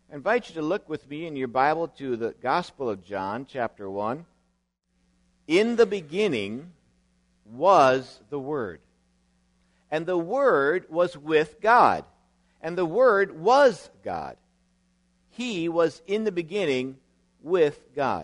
I invite you to look with me in your Bible to the Gospel of John, chapter 1. In the beginning was the Word, and the Word was with God, and the Word was God. He was in the beginning with God.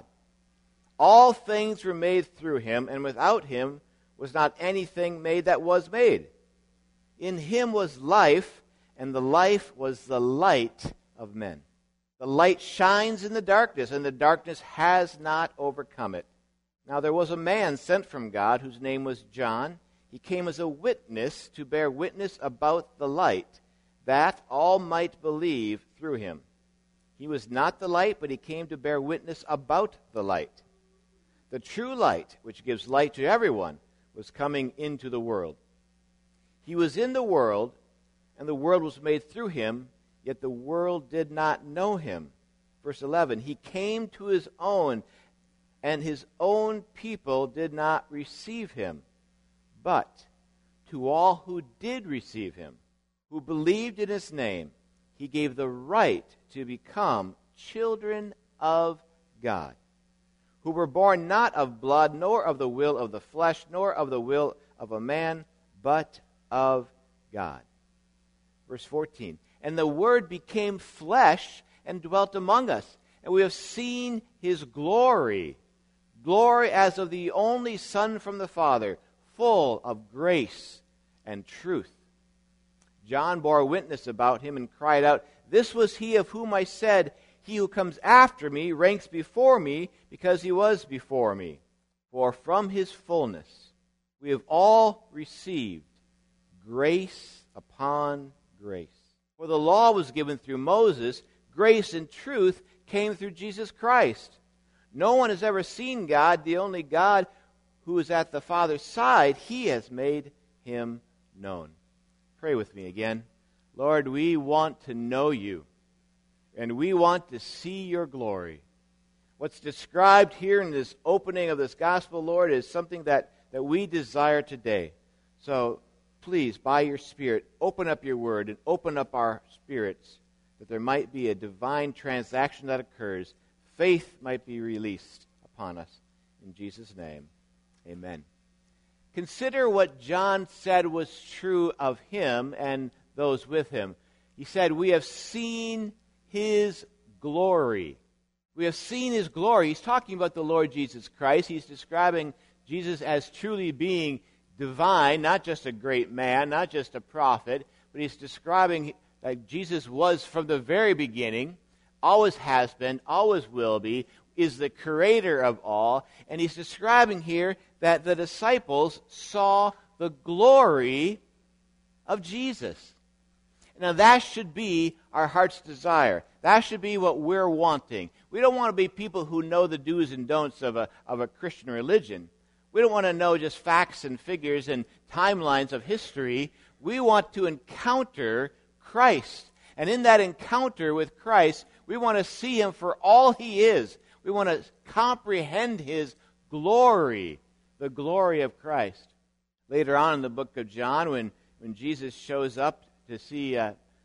All things were made through him, and without him was not anything made that was made. In him was life, and the life was the light of men. The light shines in the darkness, and the darkness has not overcome it. Now there was a man sent from God whose name was John. He came as a witness to bear witness about the light, that all might believe through him. He was not the light, but he came to bear witness about the light. The true light, which gives light to everyone, was coming into the world. He was in the world, and the world was made through him, yet the world did not know him. Verse 11, he came to his own, and his own people did not receive him. But to all who did receive him, who believed in his name, he gave the right to become children of God, who were born not of blood, nor of the will of the flesh, nor of the will of a man, but of God. Verse 14, and the Word became flesh and dwelt among us, and we have seen his glory, glory as of the only Son from the Father, full of grace and truth. John bore witness about him and cried out, this was he of whom I said, he who comes after me ranks before me, because he was before me. For from his fullness we have all received grace upon grace. For the law was given through Moses, grace and truth came through Jesus Christ. No one has ever seen God, the only God who is at the Father's side. He has made him known. Pray with me again. Lord, we want to know you, and we want to see your glory. What's described here in this opening of this gospel, Lord, is something that we desire today. So please, by your Spirit, open up your word and open up our spirits, that there might be a divine transaction that occurs. Faith might be released upon us. In Jesus' name, amen. Consider what John said was true of him and those with him. He said, we have seen his glory. We have seen his glory. He's talking about the Lord Jesus Christ. He's describing Jesus as truly being divine, not just a great man, not just a prophet, but he's describing that Jesus was from the very beginning, always has been, always will be, is the creator of all. And he's describing here that the disciples saw the glory of Jesus. Now that should be our heart's desire. That should be what we're wanting. We don't want to be people who know the do's and don'ts of a Christian religion. We don't want to know just facts and figures and timelines of history. We want to encounter Christ. And in that encounter with Christ, we want to see him for all he is. We want to comprehend his glory, the glory of Christ. Later on in the book of John, when Jesus shows up to see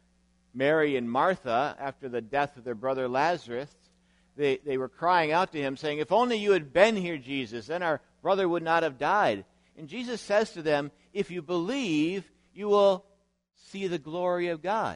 Mary and Martha after the death of their brother Lazarus, they were crying out to him, saying, if only you had been here, Jesus, then our brother would not have died. And Jesus says to them, if you believe, you will see the glory of God.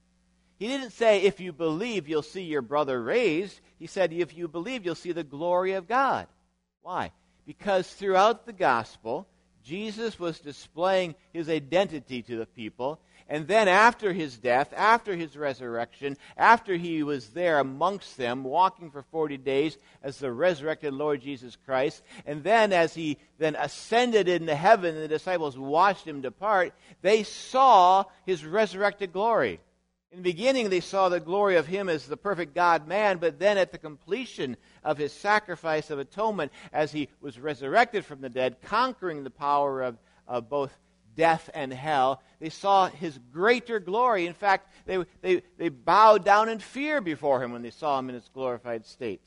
He didn't say, if you believe, you'll see your brother raised. He said, if you believe, you'll see the glory of God. Why? Because throughout the gospel, Jesus was displaying his identity to the people. And then after his death, after his resurrection, after he was there amongst them, walking for 40 days as the resurrected Lord Jesus Christ, and then as he then ascended into heaven and the disciples watched him depart, they saw his resurrected glory. In the beginning, they saw the glory of him as the perfect God-man, but then at the completion of his sacrifice of atonement, as he was resurrected from the dead, conquering the power of both death and hell, they saw his greater glory. In fact, they bowed down in fear before him when they saw him in his glorified state.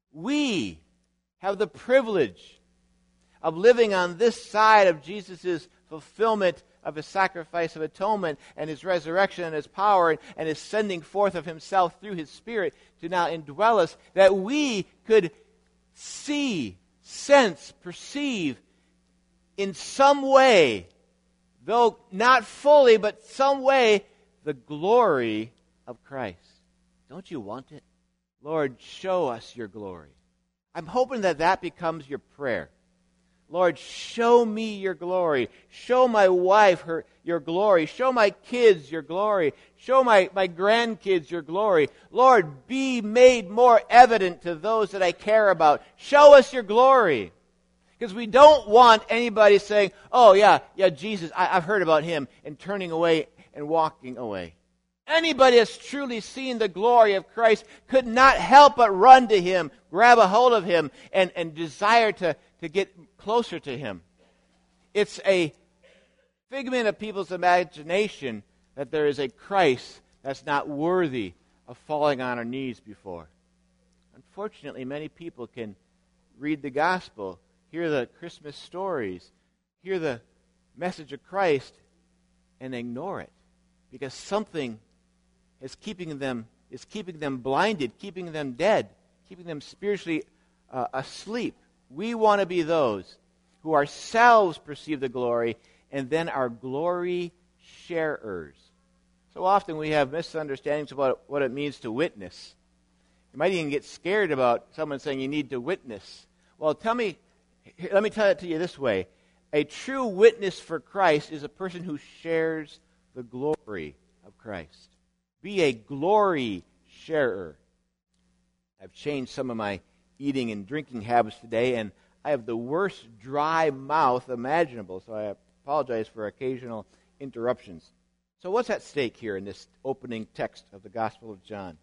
We have the privilege of living on this side of Jesus' fulfillment of his sacrifice of atonement and his resurrection and his power and his sending forth of himself through his Spirit to now indwell us, that we could see, sense, perceive in some way, though not fully, but some way, the glory of Christ. Don't you want it? Lord, show us your glory. I'm hoping that becomes your prayer. Lord, show me your glory. Show my wife your glory. Show my kids your glory. Show my grandkids your glory. Lord, be made more evident to those that I care about. Show us your glory. Because we don't want anybody saying, oh, yeah, Jesus, I've heard about him, and turning away and walking away. Anybody that's truly seen the glory of Christ could not help but run to him, grab a hold of him, and desire to get closer to him. It's a figment of people's imagination that there is a Christ that's not worthy of falling on our knees before. Unfortunately, many people can read the gospel, hear the Christmas stories, hear the message of Christ, and ignore it because something is keeping them blinded, keeping them dead, keeping them spiritually asleep. We want to be those who ourselves perceive the glory and then are glory sharers. So often we have misunderstandings about what it means to witness. You might even get scared about someone saying you need to witness. Well, let me tell it to you this way. A true witness for Christ is a person who shares the glory of Christ. Be a glory sharer. I've changed some of my eating and drinking habits today, and I have the worst dry mouth imaginable, so I apologize for occasional interruptions. So what's at stake here in this opening text of the Gospel of John?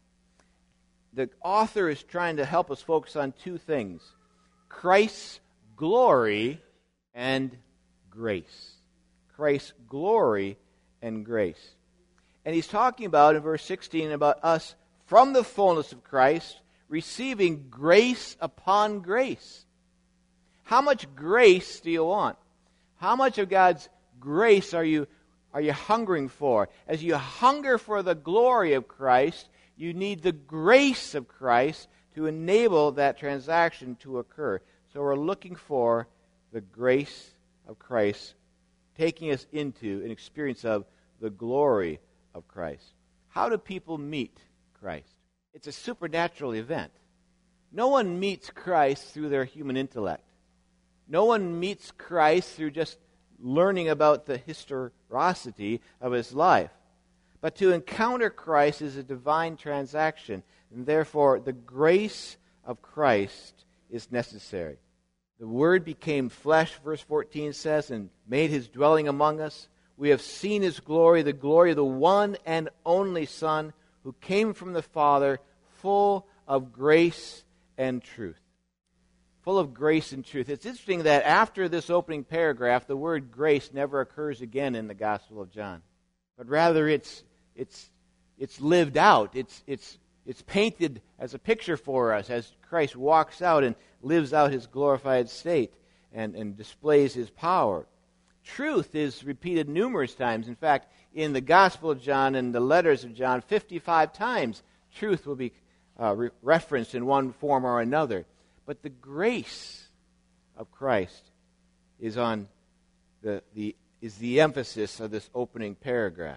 The author is trying to help us focus on two things: Christ's glory and grace. Christ's glory and grace. And he's talking about, in verse 16, about us from the fullness of Christ receiving grace upon grace. How much grace do you want? How much of God's grace are you hungering for? As you hunger for the glory of Christ, you need the grace of Christ to enable that transaction to occur. So we're looking for the grace of Christ taking us into an experience of the glory of Christ. How do people meet Christ? It's a supernatural event. No one meets Christ through their human intellect. No one meets Christ through just learning about the historicity of his life. But to encounter Christ is a divine transaction, and therefore the grace of Christ is necessary. The Word became flesh, verse 14 says, and made his dwelling among us. We have seen his glory, the glory of the one and only Son, who came from the Father, full of grace and truth. Full of grace and truth. It's interesting that after this opening paragraph, the word grace never occurs again in the Gospel of John. But rather it's lived out. It's painted as a picture for us as Christ walks out and lives out his glorified state and displays his power. Truth is repeated numerous times. In fact, in the Gospel of John and the letters of John, 55 times truth will be referenced in one form or another. But the grace of Christ is on the emphasis of this opening paragraph.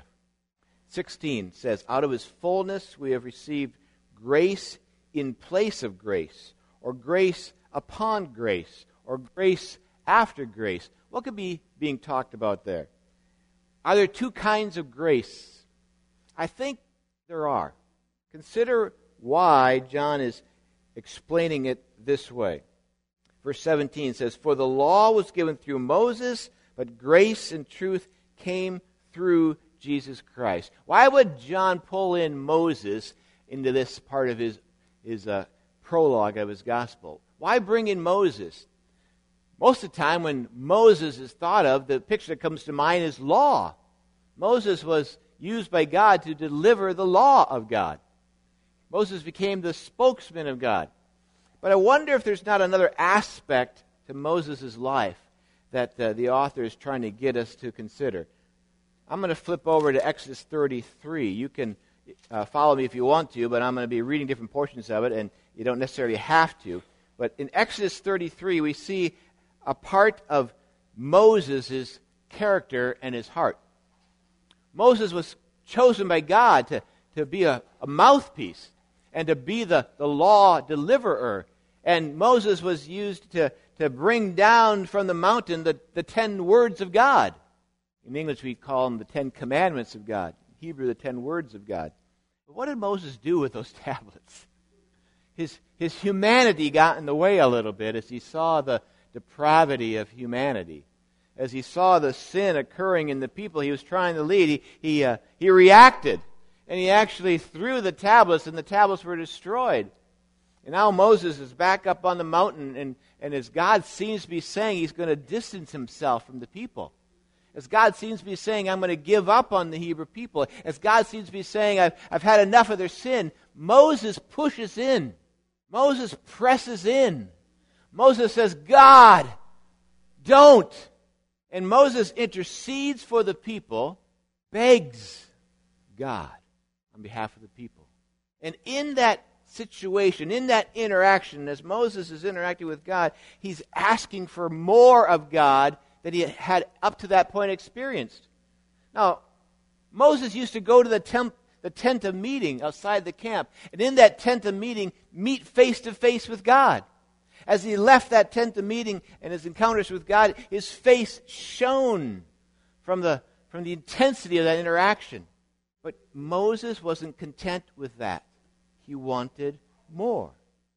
16 says, out of his fullness we have received grace in place of grace, or grace upon grace, or grace after grace. What could be being talked about there? Are there two kinds of grace? I think there are. Consider why John is explaining it this way. Verse 17 says, for the law was given through Moses, but grace and truth came through Jesus Christ. Why would John pull in Moses into this part of his prologue of his gospel? Why bring in Moses? Most of the time when Moses is thought of, the picture that comes to mind is law. Moses was used by God to deliver the law of God. Moses became the spokesman of God. But I wonder if there's not another aspect to Moses' life that the author is trying to get us to consider. I'm going to flip over to Exodus 33. You can follow me if you want to, but I'm going to be reading different portions of it, and you don't necessarily have to. But in Exodus 33, we see a part of Moses' character and his heart. Moses was chosen by God to be a mouthpiece and to be the law deliverer. And Moses was used to bring down from the mountain the 10 words of God. In English, we call them the 10 commandments of God. In Hebrew, the 10 words of God. But what did Moses do with those tablets? His humanity got in the way a little bit as he saw the depravity of humanity. As he saw the sin occurring in the people he was trying to lead, he reacted. And he actually threw the tablets, and the tablets were destroyed. And now Moses is back up on the mountain, and as God seems to be saying he's going to distance himself from the people. As God seems to be saying, I'm going to give up on the Hebrew people. As God seems to be saying, I've had enough of their sin. Moses pushes in. Moses presses in. Moses says, God, don't. And Moses intercedes for the people, begs God on behalf of the people. And in that situation, in that interaction, as Moses is interacting with God, he's asking for more of God that he had up to that point experienced. Now, Moses used to go to the tent of meeting outside the camp, and in that tent of meeting, meet face to face with God. As he left that tent of meeting and his encounters with God, his face shone from the intensity of that interaction. But Moses wasn't content with that. He wanted more.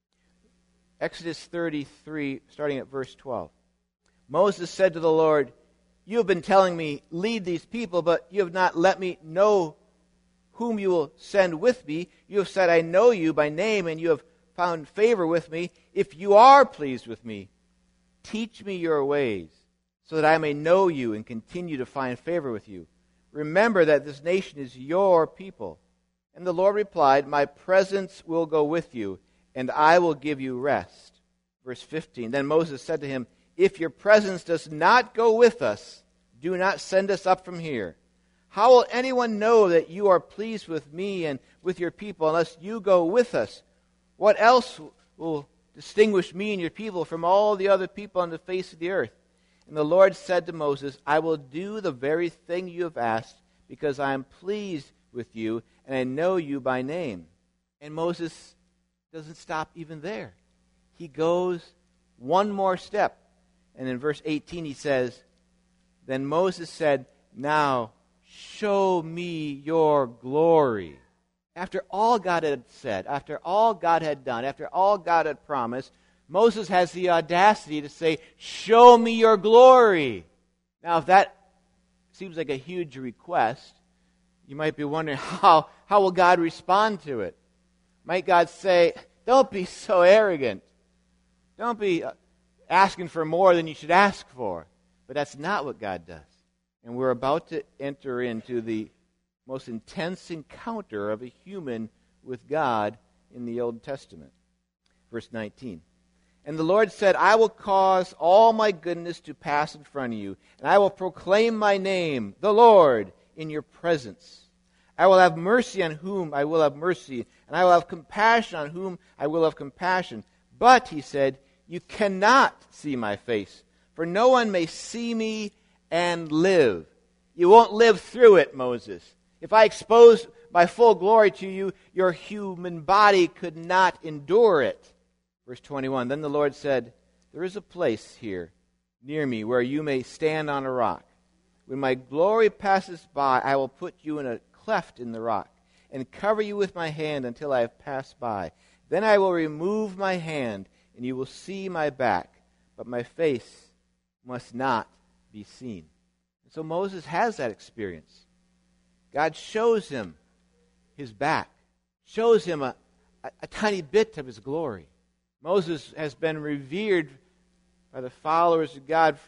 Exodus 33, starting at verse 12. Moses said to the Lord, you have been telling me, lead these people, but you have not let me know whom you will send with me. You have said, I know you by name, and you have found favor with me. If you are pleased with me, teach me your ways, so that I may know you and continue to find favor with you. Remember that this nation is your people. And the Lord replied, my presence will go with you, and I will give you rest. Verse 15, then Moses said to him, if your presence does not go with us, do not send us up from here. How will anyone know that you are pleased with me and with your people unless you go with us? What else will distinguish me and your people from all the other people on the face of the earth? And the Lord said to Moses, I will do the very thing you have asked, because I am pleased with you, and I know you by name. And Moses doesn't stop even there. He goes one more step. And in verse 18 he says, then Moses said, now show me your glory. After all God had said, after all God had done, after all God had promised, Moses has the audacity to say, show me your glory. Now, if that seems like a huge request, you might be wondering, how will God respond to it? Might God say, don't be so arrogant. Don't be asking for more than you should ask for. But that's not what God does. And we're about to enter into the most intense encounter of a human with God in the Old Testament. Verse 19. And the Lord said, I will cause all my goodness to pass in front of you, and I will proclaim my name, the Lord, in your presence. I will have mercy on whom I will have mercy, and I will have compassion on whom I will have compassion. But, he said, you cannot see my face, for no one may see me and live. You won't live through it, Moses. If I expose my full glory to you, your human body could not endure it. Verse 21, then the Lord said, there is a place here near me where you may stand on a rock. When my glory passes by, I will put you in a cleft in the rock and cover you with my hand until I have passed by. Then I will remove my hand, and you will see my back, but my face must not be seen. And so Moses has that experience. God shows him his back, shows him a tiny bit of his glory. Moses has been revered by the followers of God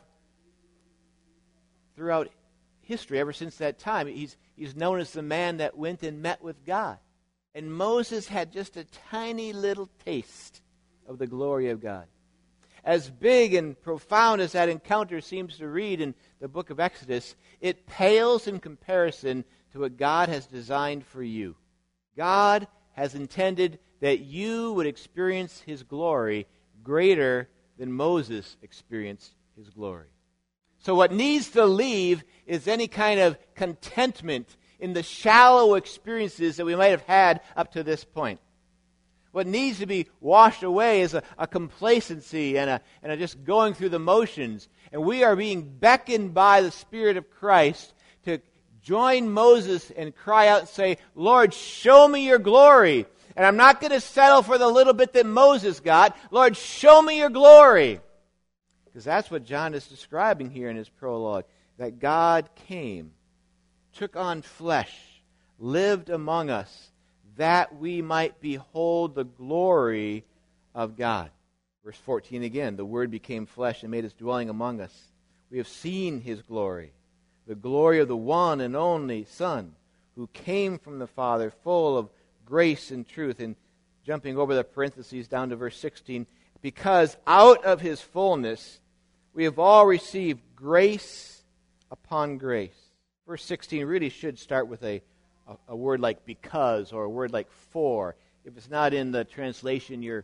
throughout history, ever since that time. He's known as the man that went and met with God. And Moses had just a tiny little taste of the glory of God. As big and profound as that encounter seems to read in the book of Exodus, it pales in comparison to what God has designed for you. God has intended that you would experience His glory greater than Moses experienced His glory. So what needs to leave is any kind of contentment in the shallow experiences that we might have had up to this point. What needs to be washed away is a complacency and a just going through the motions. And we are being beckoned by the Spirit of Christ to join Moses and cry out and say, Lord, show me your glory. And I'm not going to settle for the little bit that Moses got. Lord, show me your glory. Because that's what John is describing here in his prologue. That God came, took on flesh, lived among us, that we might behold the glory of God. Verse 14 again, the Word became flesh and made His dwelling among us. We have seen His glory, the glory of the one and only Son, who came from the Father, full of grace and truth. And jumping over the parentheses down to verse 16, because out of His fullness we have all received grace upon grace. Verse 16 really should start with a word like because or a word like for. If it's not in the translation you're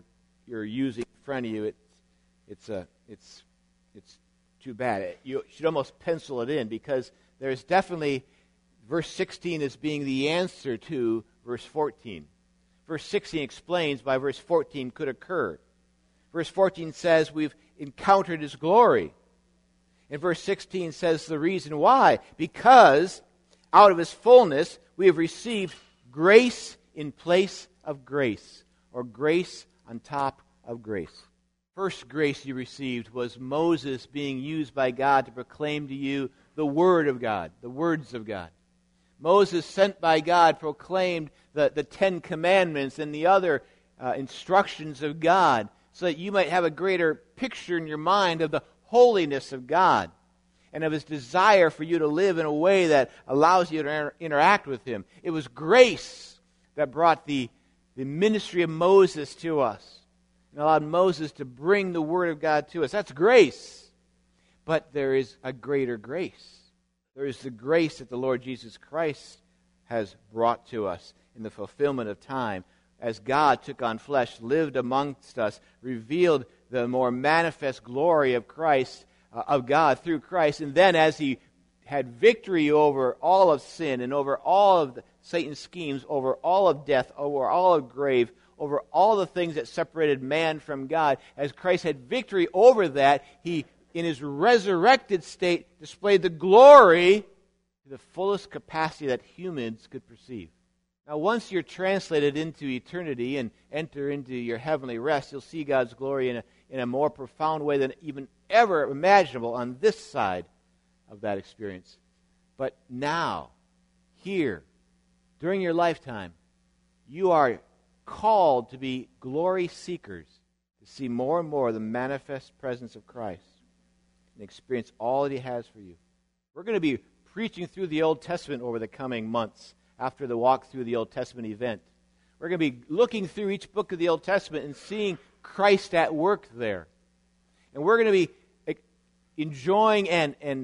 using in front of you, it's too bad. You should almost pencil it in, because there's definitely verse 16 as being the answer to verse 14. Verse 16 explains why verse 14 could occur. Verse 14 says we've encountered His glory. And verse 16 says the reason why. Because out of His fullness we have received grace in place of grace, or grace on top of grace. First grace you received was Moses being used by God to proclaim to you the Word of God, the words of God. Moses, sent by God, proclaimed the Ten Commandments and the other instructions of God, so that you might have a greater picture in your mind of the holiness of God and of His desire for you to live in a way that allows you to interact with Him. It was grace that brought the ministry of Moses to us and allowed Moses to bring the Word of God to us. That's grace. But there is a greater grace. There is the grace that the Lord Jesus Christ has brought to us in the fulfillment of time, as God took on flesh, lived amongst us, revealed the more manifest glory of Christ, of God through Christ. And then as He had victory over all of sin and over all of Satan's schemes, over all of death, over all of grave, over all the things that separated man from God, as Christ had victory over that, He, in His resurrected state, displayed the glory to the fullest capacity that humans could perceive. Now, once you're translated into eternity and enter into your heavenly rest, you'll see God's glory in a more profound way than even ever imaginable on this side of that experience. But now, here, during your lifetime, you are called to be glory seekers, to see more and more the manifest presence of Christ and experience all that He has for you. We're going to be preaching through the Old Testament over the coming months after the walk through the Old Testament event. We're going to be looking through each book of the Old Testament and seeing Christ at work there. And we're going to be enjoying and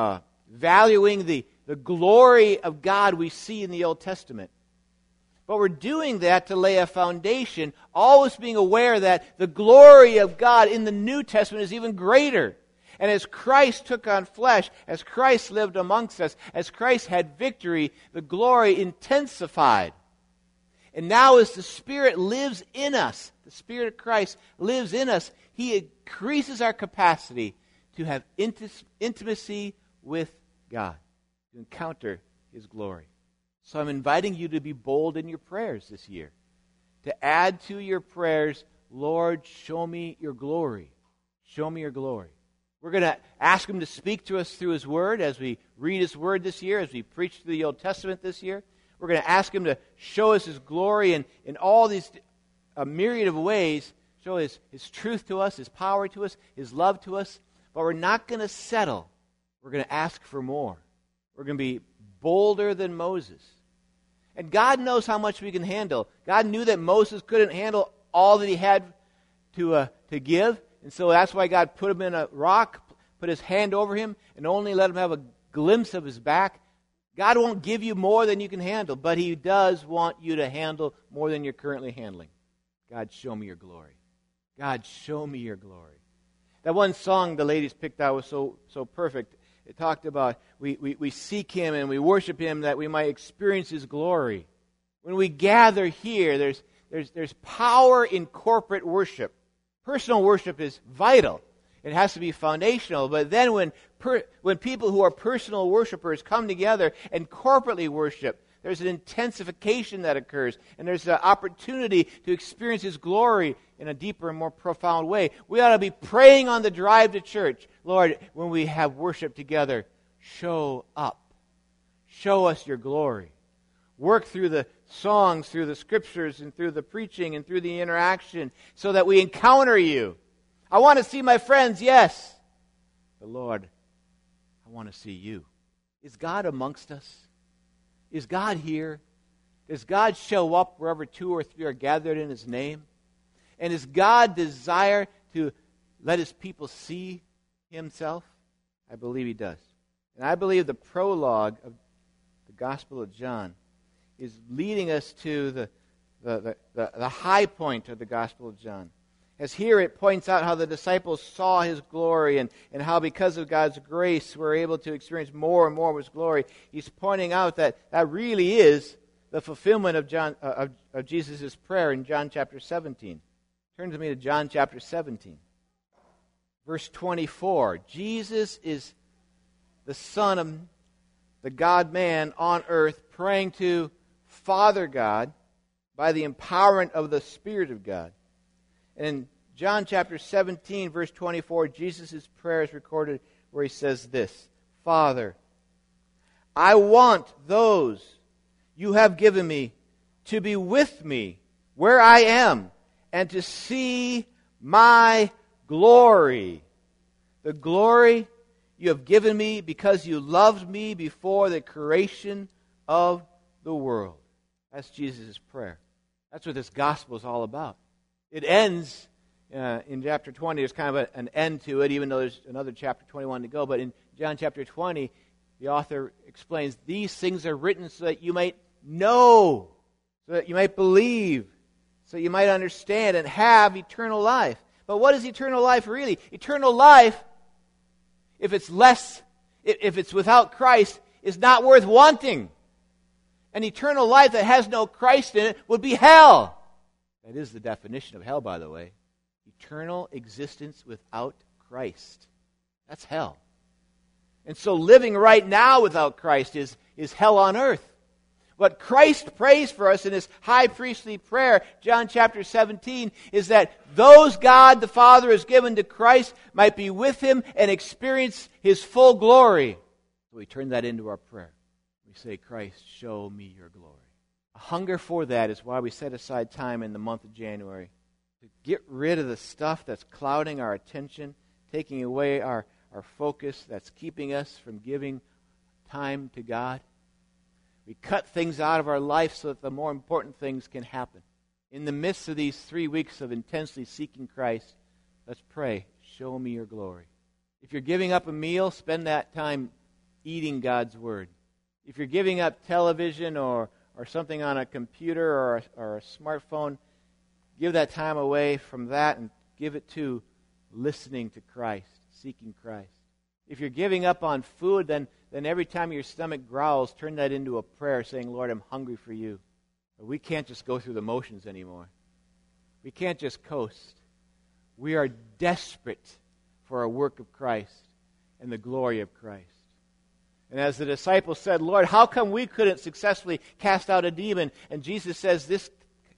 valuing the glory of God we see in the Old Testament. But we're doing that to lay a foundation, always being aware that the glory of God in the New Testament is even greater. And as Christ took on flesh, as Christ lived amongst us, as Christ had victory, the glory intensified. And now as the Spirit lives in us, the Spirit of Christ lives in us, He increases our capacity to have intimacy with God, to encounter His glory. So I'm inviting you to be bold in your prayers this year, to add to your prayers, Lord, show me your glory. Show me your glory. We're going to ask Him to speak to us through His Word as we read His Word this year, as we preach through the Old Testament this year. We're going to ask Him to show us His glory in all these a myriad of ways, show His truth to us, His power to us, His love to us. But we're not going to settle. We're going to ask for more. We're going to be bolder than Moses. And God knows how much we can handle. God knew that Moses couldn't handle all that he had to give. And so that's why God put him in a rock, put his hand over him, and only let him have a glimpse of his back. God won't give you more than you can handle, but he does want you to handle more than you're currently handling. God, show me your glory. God, show me your glory. That one song the ladies picked out was so perfect. It talked about we seek him and we worship him that we might experience his glory. When we gather here, there's power in corporate worship. Personal worship is vital. It has to be foundational. But then when people who are personal worshipers come together and corporately worship, there's an intensification that occurs. And there's an opportunity to experience his glory in a deeper and more profound way. We ought to be praying on the drive to church. Lord, when we have worship together, show up. Show us your glory. Work through the songs, through the scriptures, and through the preaching, and through the interaction, so that we encounter you. I want to see my friends, yes. But Lord, I want to see you. Is God amongst us? Is God here? Does God show up wherever 2 or 3 are gathered in his name? And does God desire to let his people see himself? I believe he does. And I believe the prologue of the Gospel of John is leading us to the high point of the Gospel of John. As here it points out how the disciples saw his glory and how because of God's grace we're able to experience more and more of his glory. He's pointing out that really is the fulfillment of Jesus' prayer in John chapter 17. Turn to me to John chapter 17. Verse 24. Jesus is the Son of the God-man on earth praying to Father God by the empowerment of the Spirit of God. And in John chapter 17, verse 24, Jesus' prayer is recorded where he says this, Father, I want those you have given me to be with me where I am and to see my glory. The glory you have given me because you loved me before the creation of the world. That's Jesus' prayer. That's what this gospel is all about. It ends in chapter 20. There's kind of an end to it, even though there's another chapter 21 to go. But in John chapter 20, the author explains, these things are written so that you might know, so that you might believe, so you might understand and have eternal life. But what is eternal life really? Eternal life, if it's without Christ, is not worth wanting. An eternal life that has no Christ in it would be hell. That is the definition of hell, by the way. Eternal existence without Christ. That's hell. And so living right now without Christ is hell on earth. What Christ prays for us in his high priestly prayer, John chapter 17, is that those God the Father has given to Christ might be with him and experience his full glory. So we turn that into our prayer. We say, Christ, show me your glory. A hunger for that is why we set aside time in the month of January to get rid of the stuff that's clouding our attention, taking away our focus, that's keeping us from giving time to God. We cut things out of our life so that the more important things can happen. In the midst of these 3 weeks of intensely seeking Christ, let's pray, show me your glory. If you're giving up a meal, spend that time eating God's Word. If you're giving up television or something on a computer or a smartphone, give that time away from that and give it to listening to Christ, seeking Christ. If you're giving up on food, then every time your stomach growls, turn that into a prayer saying, Lord, I'm hungry for you. But we can't just go through the motions anymore. We can't just coast. We are desperate for a work of Christ and the glory of Christ. And as the disciples said, Lord, how come we couldn't successfully cast out a demon? And Jesus says this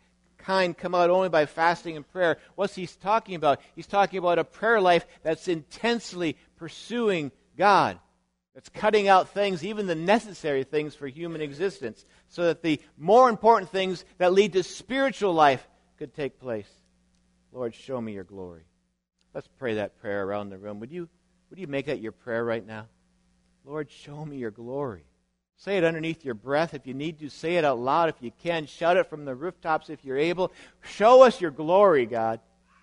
kind come out only by fasting and prayer. What's he talking about? He's talking about a prayer life that's intensely pursuing God. That's cutting out things, even the necessary things for human existence, so that the more important things that lead to spiritual life could take place. Lord, show me your glory. Let's pray that prayer around the room. Would you make that your prayer right now? Lord, show me your glory. Say it underneath your breath if you need to. Say it out loud if you can. Shout it from the rooftops if you're able. Show us your glory, God.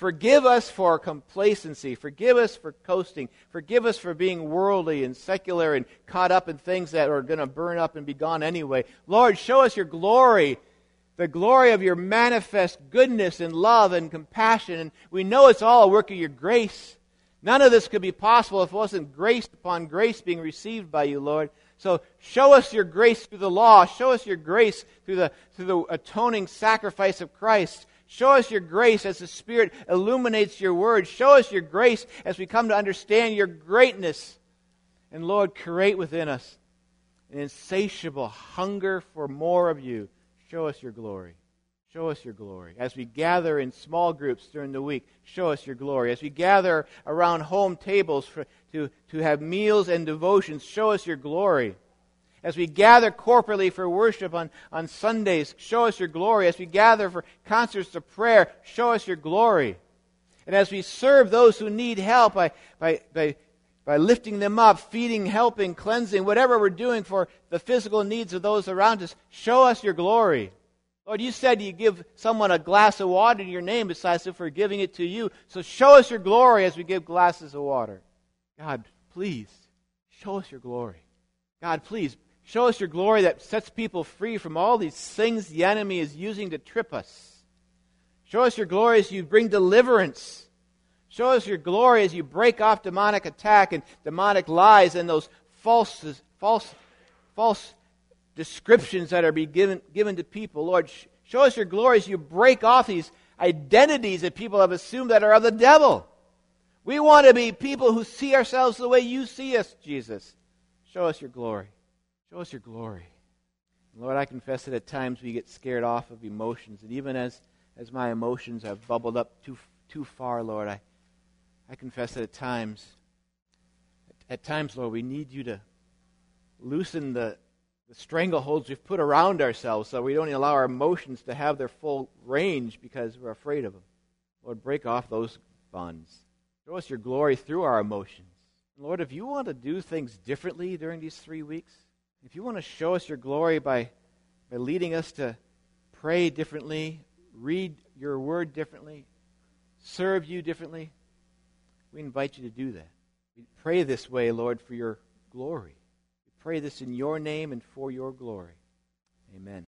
Forgive us for complacency. Forgive us for coasting. Forgive us for being worldly and secular and caught up in things that are going to burn up and be gone anyway. Lord, show us your glory, the glory of your manifest goodness and love and compassion. And we know it's all a work of your grace. None of this could be possible if it wasn't grace upon grace being received by you, Lord. So show us your grace through the law. Show us your grace through the atoning sacrifice of Christ. Show us your grace as the Spirit illuminates your word. Show us your grace as we come to understand your greatness. And Lord, create within us an insatiable hunger for more of you. Show us your glory. Show us your glory. As we gather in small groups during the week, show us your glory. As we gather around home tables to have meals and devotions, show us your glory. As we gather corporately for worship on Sundays, show us your glory. As we gather for concerts of prayer, show us your glory. And as we serve those who need help by lifting them up, feeding, helping, cleansing, whatever we're doing for the physical needs of those around us, show us your glory. Lord, you said you give someone a glass of water in your name besides if we're giving it to you. So show us your glory as we give glasses of water. God, please, show us your glory. God, please, show us your glory that sets people free from all these things the enemy is using to trip us. Show us your glory as you bring deliverance. Show us your glory as you break off demonic attack and demonic lies and those false descriptions that are being given to people. Lord, show us your glory as you break off these identities that people have assumed that are of the devil. We want to be people who see ourselves the way you see us, Jesus. Show us your glory. Show us your glory. Lord, I confess that at times we get scared off of emotions. And even as my emotions have bubbled up too far, Lord, I confess that at times, Lord, we need you to loosen the strangleholds we've put around ourselves so we don't allow our emotions to have their full range because we're afraid of them. Lord, break off those bonds. Show us your glory through our emotions. Lord, if you want to do things differently during these 3 weeks, if you want to show us your glory by leading us to pray differently, read your word differently, serve you differently, we invite you to do that. We pray this way, Lord, for your glory. We pray this in your name and for your glory. Amen.